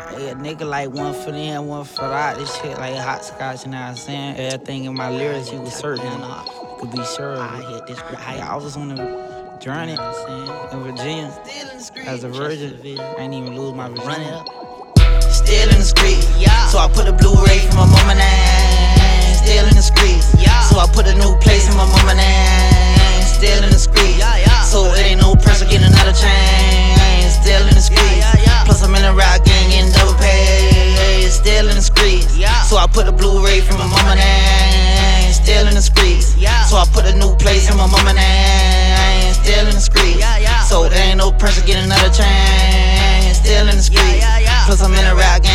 Hey, a nigga like one for in, one for out. This shit like hopscotch, you know what I'm saying? Everything in my lyrics, you was certain could be sure. I was on the journey in Virginia as a virgin. I ain't even lose my virginity. Still in the street, so I put a Blu-ray from my mama name. Still in the street, so I put a new place in my mama name. Still in the street, so it ain't no pressure getting another chain. Still in the street, plus I'm in a rap gang getting double pay. Still in the street, so I put a Blu-ray from my mama name. Still in the street, so I put a new place in my mama name. Still in the street, so there ain't no pressure getting another chain. Still in the street, plus I'm in a rap gang